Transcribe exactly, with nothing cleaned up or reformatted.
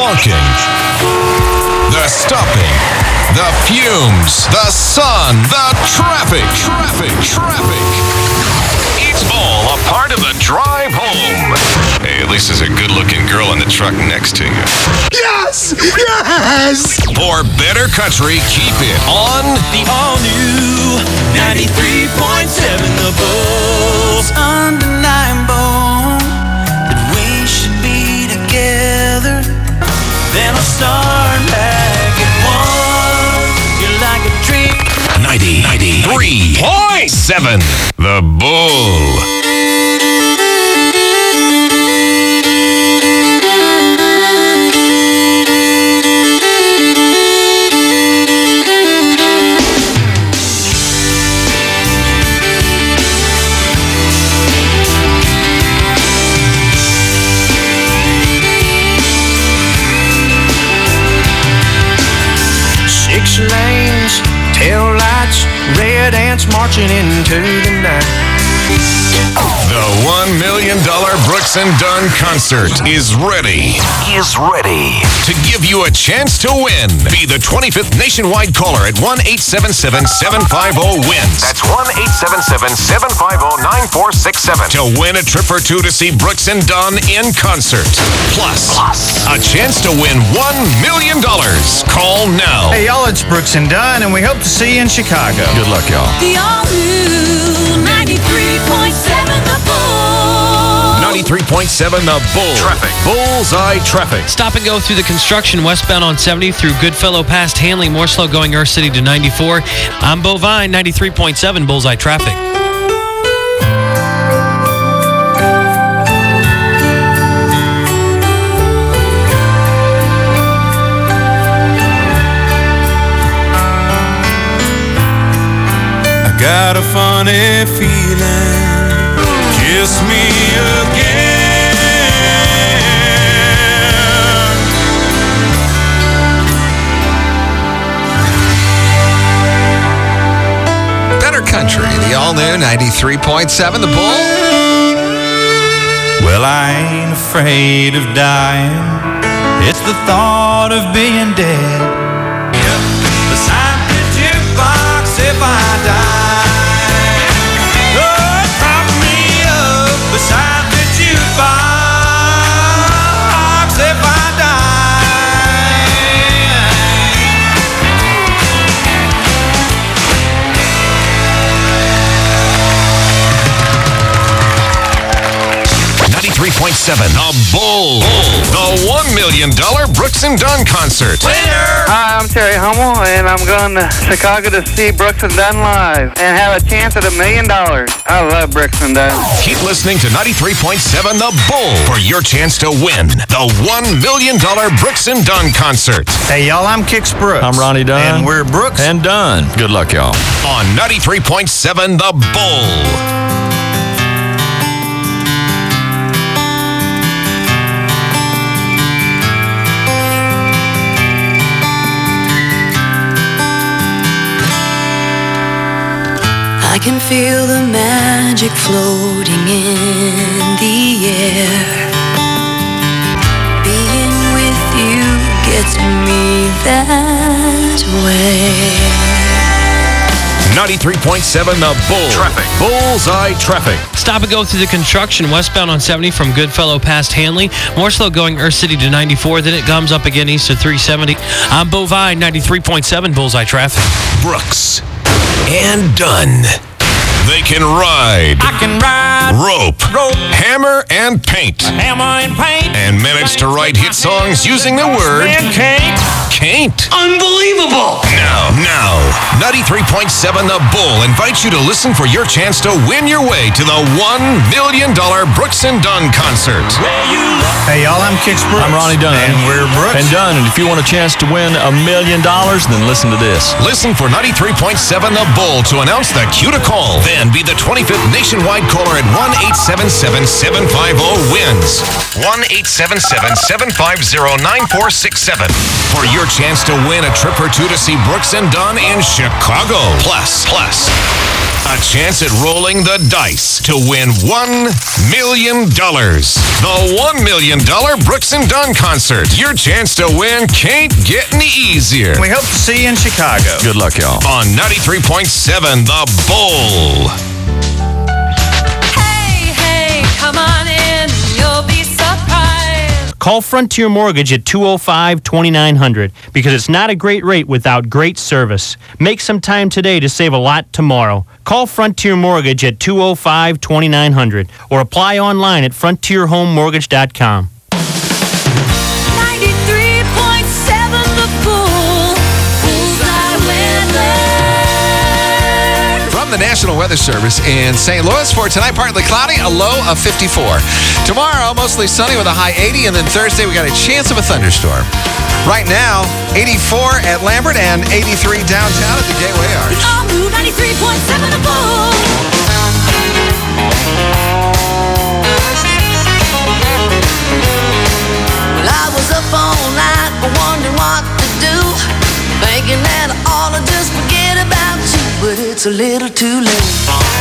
honking, the stopping, the fumes, the sun, the traffic, traffic, traffic. It's all a part of the drive home. Hey, at least there's a good-looking girl in the truck next to you. Yes! Yes! For better country, keep it on the all-new ninety-three point seven The Bull. It's undeniable that we should be together. Then I'll start back at one. You're like a dream. ninety, ninety-three point seven The Bull. Six lanes, tail lights, red ants marching into the night. The one million dollars Brooks and Dunn concert is ready. Is ready to give you a chance to win. Be the twenty-fifth nationwide caller at one eight seven seven, seven five zero, wins. That's one eight seven seven, seven five zero, nine four six seven to win a trip or two to see Brooks and Dunn in concert. Plus, Plus. a chance to win one million dollars. Call now. Hey, y'all, it's Brooks and Dunn, and we hope to see you in Chicago. Good luck, y'all. The all-new ninety-three point seven The Bull. ninety-three point seven The Bull. Traffic. Bullseye traffic. Stop and go through the construction westbound on seventy through Goodfellow past Hanley. More slow going Earth City to ninety-four. I'm Bovine, ninety-three point seven Bullseye traffic. Got a funny feeling. Kiss me again. Better country, the all-new ninety-three point seven The Bull. Well, I ain't afraid of dying. It's the thought of being dead. Yep. Beside the jukebox if I die. Beside the jukebox if I ninety-three point seven The Bull. The one million dollars Brooks and Dunn concert. Winner! Hi, I'm Terry Hummel, and I'm going to Chicago to see Brooks and Dunn live and have a chance at a million dollars. I love Brooks and Dunn. Keep listening to ninety-three point seven The Bull for your chance to win the one million dollars Brooks and Dunn concert. Hey, y'all, I'm Kix Brooks. I'm Ronnie Dunn. And we're Brooks and Dunn. Good luck, y'all. On ninety-three point seven The Bull. I can feel the magic floating in the air. Being with you gets me that way. ninety-three point seven The Bull. Traffic. Bullseye traffic. Stop and go through the construction westbound on seventy from Goodfellow past Hanley. More slow going Earth City to ninety-four. Then it comes up again east of three seventy. I'm Bovine, ninety-three point seven Bullseye traffic. Brooks and Dunn. They can ride, I can ride, rope, rope, hammer, and paint. hammer and paint, and manage to write hit songs using the word can't. Can't. Unbelievable! Now, now, ninety-three point seven The Bull invites you to listen for your chance to win your way to the one million dollars Brooks and Dunn concert. Hey, y'all, I'm Kix Brooks. I'm Ronnie Dunn. And we're Brooks and Dunn. And if you want a chance to win a million dollars, then listen to this. Listen for ninety-three point seven The Bull to announce the cue to call. Then be the twenty-fifth nationwide caller at one eight seven seven, seven five zero, wins. one eight seven seven, seven five zero, nine four six seven for your chance to win a trip or two to see Brooks and Dunn in Chicago. Plus, plus, a chance at rolling the dice to win one million dollars. The one million dollars Brooks and Dunn concert. Your chance to win can't get any easier. We hope to see you in Chicago. Good luck, y'all. On ninety-three point seven, The Bull. Hey, hey, come on in, you'll be surprised. Call Frontier Mortgage at two oh five, twenty-nine hundred because it's not a great rate without great service. Make some time today to save a lot tomorrow. Call Frontier Mortgage at two oh five, twenty-nine hundred or apply online at frontier home mortgage dot com. ninety-three point seven The Bull. Bullseye weather. From the National Weather Service in Saint Louis for tonight, partly cloudy, a low of fifty-four. Tomorrow, mostly sunny with a high eighty, and then Thursday, we got a chance of a thunderstorm. Right now, eighty-four at Lambert and eighty-three downtown at the Gateway Arch. All new ninety-three point seven The Bull. Well, I was up all night wondering what to do, thinking that I ought to just forget about you, but it's a little too late.